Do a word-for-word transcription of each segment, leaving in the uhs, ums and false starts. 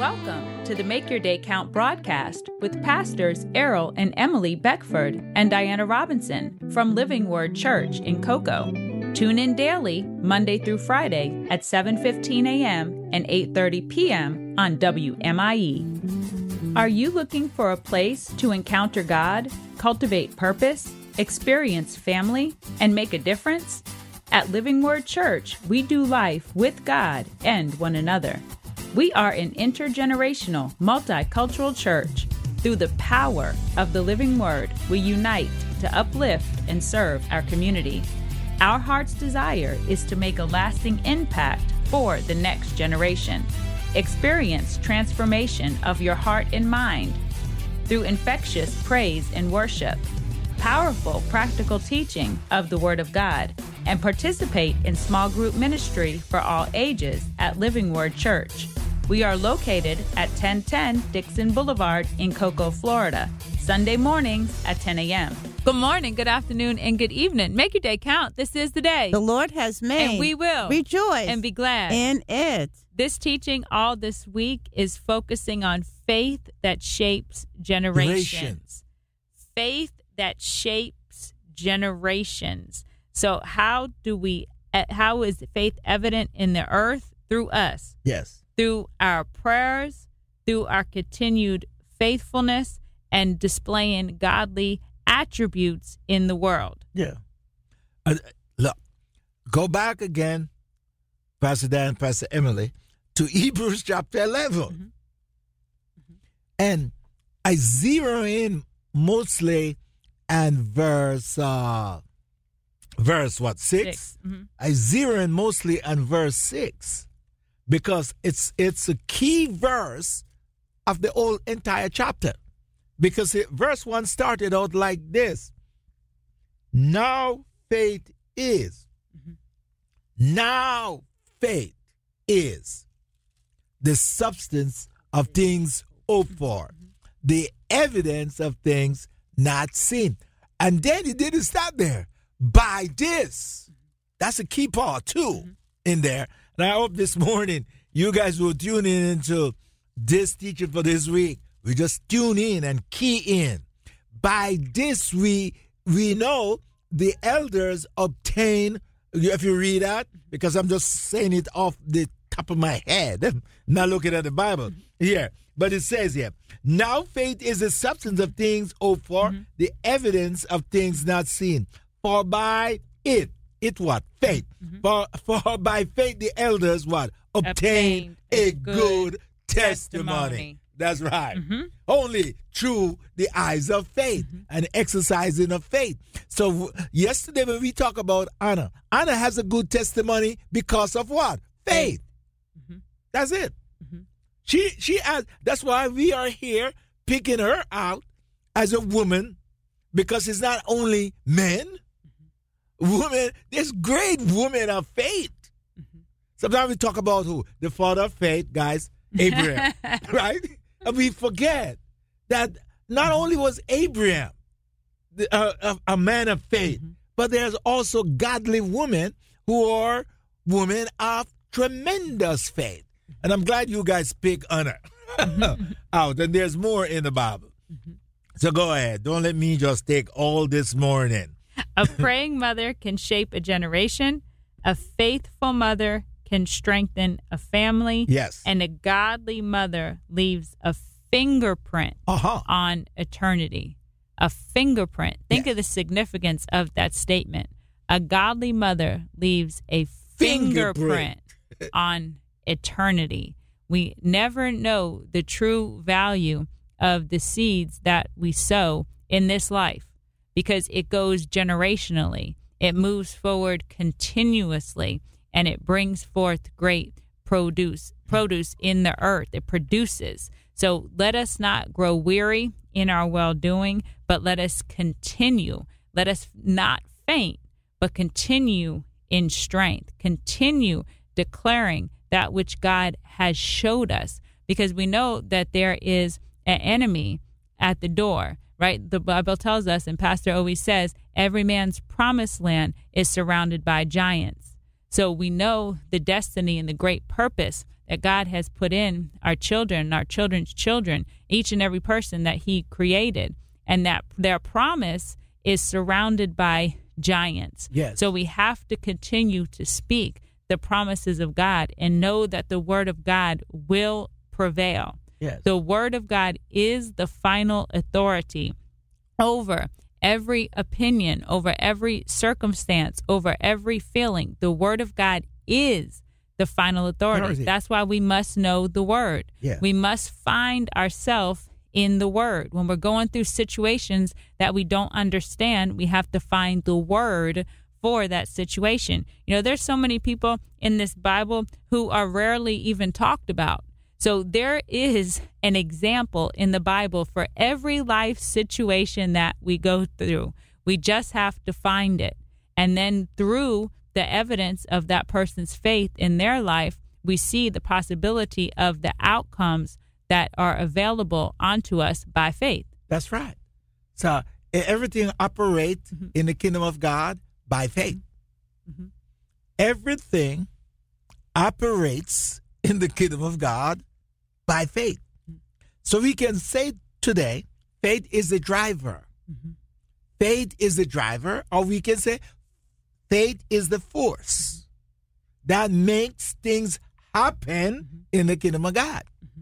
Welcome to the Make Your Day Count broadcast with pastors Errol and Emily Beckford and Diana Robinson from Living Word Church in Cocoa. Tune in daily, Monday through Friday at seven fifteen a.m. and eight thirty p.m. on W M I E. Are you looking for a place to encounter God, cultivate purpose, experience family, and make a difference? At Living Word Church, we do life with God and one another. We are an intergenerational, multicultural church. Through the power of the living word, we unite to uplift and serve our community. Our heart's desire is to make a lasting impact for the next generation. Experience transformation of your heart and mind through infectious praise and worship, powerful practical teaching of the Word of God, and participate in small group ministry for all ages at Living Word Church. We are located at ten ten Dixon Boulevard in Cocoa, Florida, Sunday mornings at ten a.m. Good morning, good afternoon, and good evening. Make your day count. This is the day the Lord has made. And we will rejoice and be glad in it. This teaching all this week is focusing on faith that shapes generations. Generations. Faith that shapes generations. So how do we, how is faith evident in the earth? Through us. Yes. Through our prayers, through our continued faithfulness, and displaying godly attributes in the world. Yeah. Uh, look, go back again, Pastor Dan, Pastor Emily, to Hebrews chapter eleven. Mm-hmm. Mm-hmm. And I zero in mostly and verse, uh, verse what, six? six. Mm-hmm. I zero in mostly on verse six. Because it's it's a key verse of the whole entire chapter. Because it, verse one started out like this. Now faith is. Mm-hmm. Now faith is the substance of things hoped for, mm-hmm. the evidence of things not seen. And then it didn't stop there. By this. That's a key part too mm-hmm. in there. And I hope this morning you guys will tune in into this teaching for this week. We just tune in and key in. By this, we we know the elders obtain, if you read that, because I'm just saying it off the top of my head, I'm not looking at the Bible here. But it says here, now faith is the substance of things hoped for, mm-hmm. the evidence of things not seen. For by it, It what? Faith. Mm-hmm. For, for by faith the elders what? Obtained, Obtained a, a good, good testimony. testimony. That's right. Mm-hmm. Only through the eyes of faith mm-hmm. and exercising of faith. So yesterday when we talk about Anna, Anna has a good testimony because of what? Faith. Mm-hmm. That's it. Mm-hmm. She she has. That's why we are here picking her out as a woman, because it's not only men. Women, there's great women of faith. Mm-hmm. Sometimes we talk about who? The father of faith, guys, Abraham, right? And we forget that not only was Abraham the, uh, a, a man of faith, mm-hmm. but there's also godly women who are women of tremendous faith. And I'm glad you guys pick Anna out. And there's more in the Bible. Mm-hmm. So go ahead. Don't let me just take all this morning. A praying mother can shape a generation. A faithful mother can strengthen a family. Yes. And a godly mother leaves a fingerprint uh-huh. on eternity. A fingerprint. Think yes. of the significance of that statement. A godly mother leaves a fingerprint, fingerprint. on eternity. We never know the true value of the seeds that we sow in this life, because it goes generationally. It moves forward continuously, and it brings forth great produce produce in the earth. It produces. So let us not grow weary in our well-doing, but let us continue. Let us not faint, but continue in strength. Continue declaring that which God has showed us, because we know that there is an enemy at the door. Right? The Bible tells us, and Pastor always says, every man's promised land is surrounded by giants. So we know the destiny and the great purpose that God has put in our children, our children's children, each and every person that he created, and that their promise is surrounded by giants. Yes. So we have to continue to speak the promises of God and know that the word of God will prevail. Yes. The word of God is the final authority over every opinion, over every circumstance, over every feeling. The word of God is the final authority. Authority. That's why we must know the word. Yeah. We must find ourselves in the word. When we're going through situations that we don't understand, we have to find the word for that situation. You know, there's so many people in this Bible who are rarely even talked about. So there is an example in the Bible for every life situation that we go through. We just have to find it. And then through the evidence of that person's faith in their life, we see the possibility of the outcomes that are available unto us by faith. That's right. So everything operates mm-hmm. in the kingdom of God by faith. Mm-hmm. Everything operates in the kingdom of God by faith. Mm-hmm. So we can say today, faith is the driver. Mm-hmm. Faith is the driver, or we can say faith is the force that makes things happen mm-hmm. in the kingdom of God. Mm-hmm.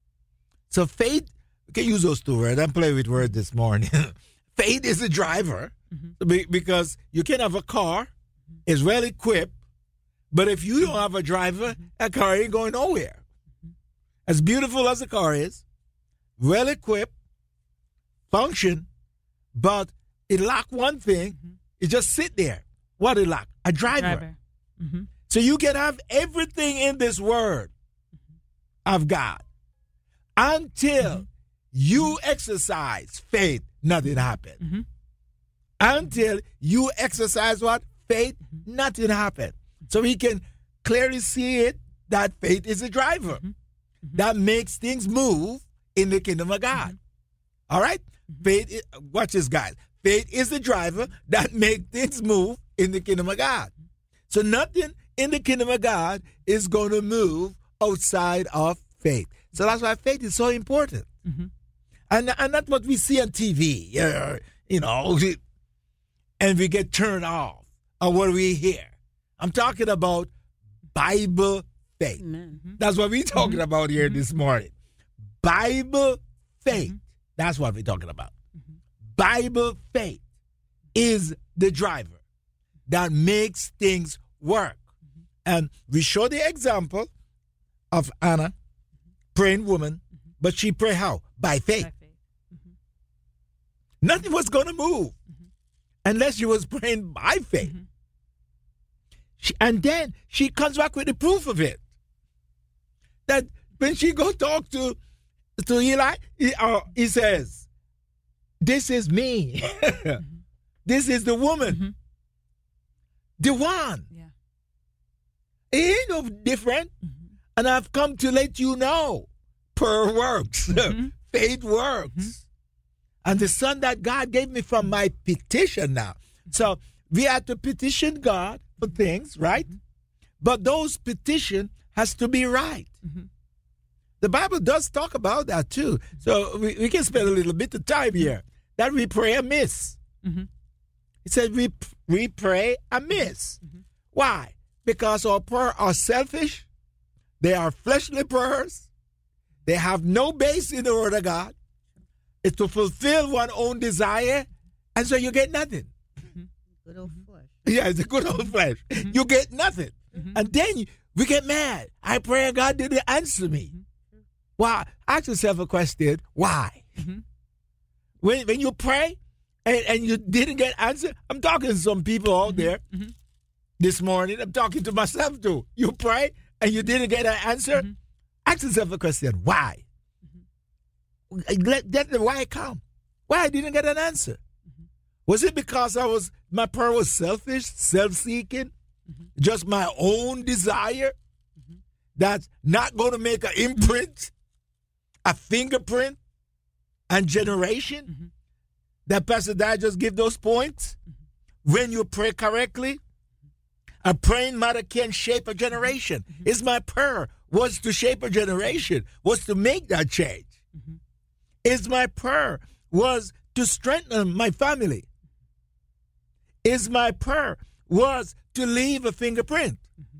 So faith, we can use those two words. I'm playing with words this morning. Faith is the driver mm-hmm. because you can have a car, mm-hmm. it's well equipped, but if you don't have a driver, mm-hmm. that car ain't going nowhere. Mm-hmm. As beautiful as the car is, well equipped, function, but it lack one thing, mm-hmm. it just sit there. What it lack? A driver. driver. Mm-hmm. So you can have everything in this word mm-hmm. of God. Until mm-hmm. you exercise faith, nothing happens. Mm-hmm. Until you exercise what? Faith, mm-hmm. nothing happens. So we can clearly see it that faith is a driver mm-hmm. Mm-hmm. that makes things move in the kingdom of God. Mm-hmm. All right? Mm-hmm. Faith, is, watch this, guys. Faith is the driver that makes things move in the kingdom of God. So nothing in the kingdom of God is going to move outside of faith. So that's why faith is so important. Mm-hmm. And, and that's what we see on T V, uh, you know, and we get turned off or what we hear. I'm talking about Bible faith. Mm-hmm. That's what we're talking mm-hmm. about here mm-hmm. this morning. Bible faith. Mm-hmm. That's what we're talking about. Mm-hmm. Bible faith is the driver that makes things work. Mm-hmm. And we show the example of Anna, praying woman, mm-hmm. but she prayed how? By faith. By faith. Mm-hmm. Nothing was going to move mm-hmm. unless she was praying by faith. Mm-hmm. She, and then she comes back with the proof of it. That when she go talk to, to Eli, he, uh, he says, this is me. mm-hmm. This is the woman. Mm-hmm. The one. Yeah. It ain't no different. Mm-hmm. And I've come to let you know, prayer works, mm-hmm. faith works. Mm-hmm. And the son that God gave me from my petition now. Mm-hmm. So we have to petition God for things, right? Mm-hmm. But those petition has to be right. Mm-hmm. The Bible does talk about that too. So we, we can spend a little bit of time here. That we pray amiss. Mm-hmm. It said we, we pray amiss. Mm-hmm. Why? Because our prayers are selfish. They are fleshly prayers. They have no base in the word of God. It's to fulfill one's own desire, and so you get nothing. Mm-hmm. Good old flesh. Yeah, it's a good old flesh. Mm-hmm. You get nothing. Mm-hmm. And then you, we get mad. I pray and God didn't answer me. Mm-hmm. Why? Ask yourself a question. Why? Mm-hmm. When, when you pray and, and you didn't get answered, I'm talking to some people out mm-hmm. there mm-hmm. this morning. I'm talking to myself too. You pray and you didn't get an answer, mm-hmm. ask yourself a question. Why? Mm-hmm. Let, let the why come. Why I didn't get an answer? Mm-hmm. Was it because I was my prayer was selfish, self-seeking, mm-hmm. just my own desire mm-hmm. that's not going to make an imprint, a fingerprint, and generation? Mm-hmm. That Pastor Dad just give those points? Mm-hmm. When you pray correctly, a praying mother can shape a generation. Mm-hmm. It's my prayer. was to shape a generation, was to make that change. Mm-hmm. Is my prayer was to strengthen my family. Is my prayer was to leave a fingerprint. Mm-hmm.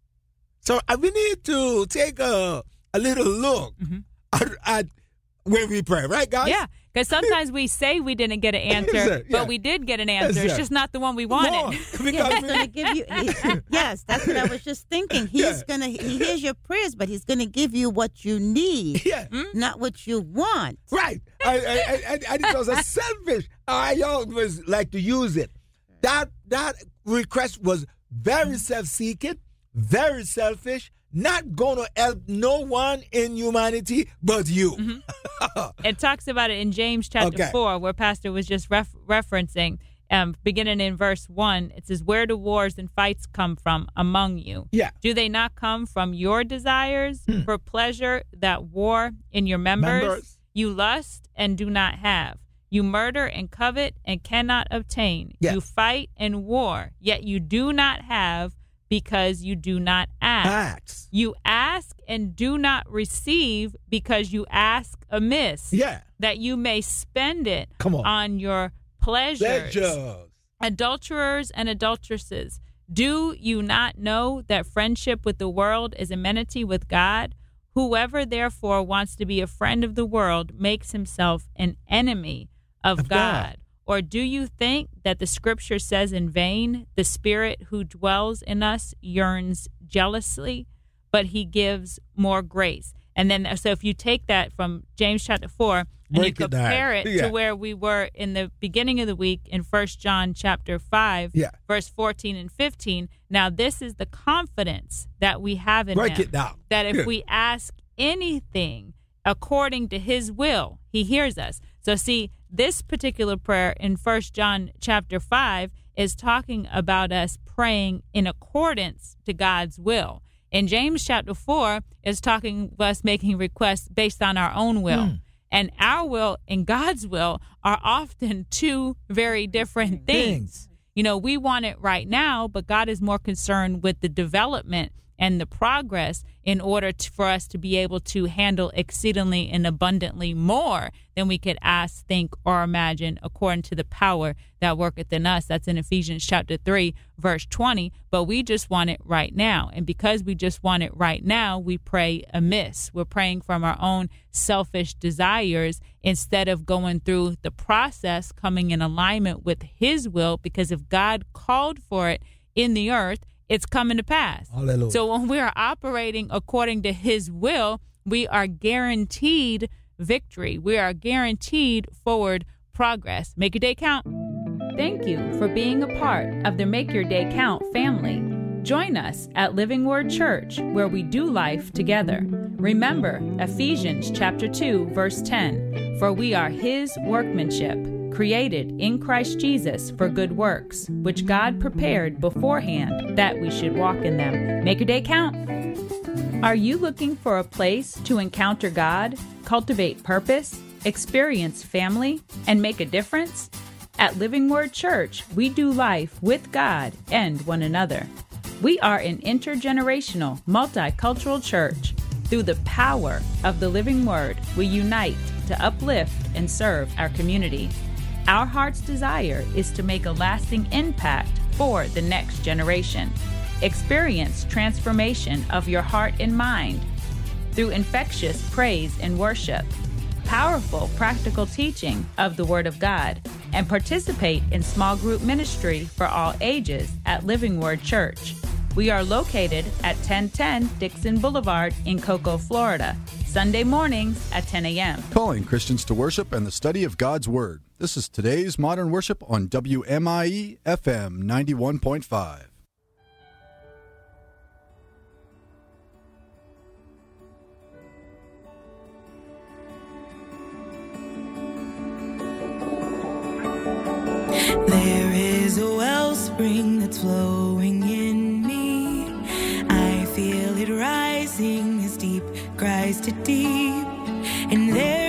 So uh, we need to take a, a little look mm-hmm. at, at when we pray, right, guys? Yeah, because sometimes we say we didn't get an answer, yes, yeah. but we did get an answer. Yes, it's just not the one we wanted. Yeah, he's going to give you. He, yes, that's what I was just thinking. He's yeah. going to. He hears your prayers, but he's going to give you what you need, yeah. not what you want. Right. I, I, I, I, it was a selfish. I always like to use it. That that request was very self-seeking, very selfish. Not going to help no one in humanity but you. Mm-hmm. It talks about it in James chapter okay. four, where Pastor was just ref- referencing, um, beginning in verse one. It says, where do wars and fights come from among you? Yeah. Do they not come from your desires hmm. for pleasure that war in your members? members? You lust and do not have. You murder and covet and cannot obtain. Yeah. You fight and war, yet you do not have, because you do not ask. Acts. You ask and do not receive because you ask amiss. Yeah. That you may spend it Come on. on your pleasures. Pleasures. Adulterers and adulteresses, do you not know that friendship with the world is enmity with God? Whoever therefore wants to be a friend of the world makes himself an enemy of, of God. God. Or do you think that the scripture says in vain, the Spirit who dwells in us yearns jealously, but he gives more grace? And then, so if you take that from James chapter four and Break you compare it, it yeah. to where we were in the beginning of the week in First John chapter five, yeah. verse fourteen and fifteen. Now, this is the confidence that we have in Break him, it down. that if yeah. we ask anything according to his will, he hears us. So see, this particular prayer in First John chapter five is talking about us praying in accordance to God's will. And James chapter four is talking about us making requests based on our own will. Mm. And our will and God's will are often two very different things. things. You know, we want it right now, but God is more concerned with the development and the progress in order to, for us to be able to handle exceedingly and abundantly more than we could ask, think, or imagine according to the power that worketh in us. That's in Ephesians chapter three, verse twenty. But we just want it right now. And because we just want it right now, we pray amiss. We're praying from our own selfish desires instead of going through the process, coming in alignment with his will, because if God called for it in the earth, it's coming to pass. Hallelujah. So when we are operating according to his will, we are guaranteed victory. We are guaranteed forward progress. Make your day count. Thank you for being a part of the Make Your Day Count family. Join us at Living Word Church, where we do life together. Remember Ephesians chapter two, verse ten, for we are his workmanship, created in Christ Jesus for good works, which God prepared beforehand that we should walk in them. Make your day count. Are you looking for a place to encounter God, cultivate purpose, experience family, and make a difference? At Living Word Church, we do life with God and one another. We are an intergenerational, multicultural church. Through the power of the Living Word, we unite to uplift and serve our community. Our heart's desire is to make a lasting impact for the next generation. Experience transformation of your heart and mind through infectious praise and worship, powerful practical teaching of the Word of God, and participate in small group ministry for all ages at Living Word Church. We are located at ten ten Dixon Boulevard in Cocoa, Florida, Sunday mornings at ten a.m. Calling Christians to worship and the study of God's Word. This is today's Modern Worship on W M I E F M ninety-one point five. There is a wellspring that's flowing in me. I feel it rising as deep cries to deep. And there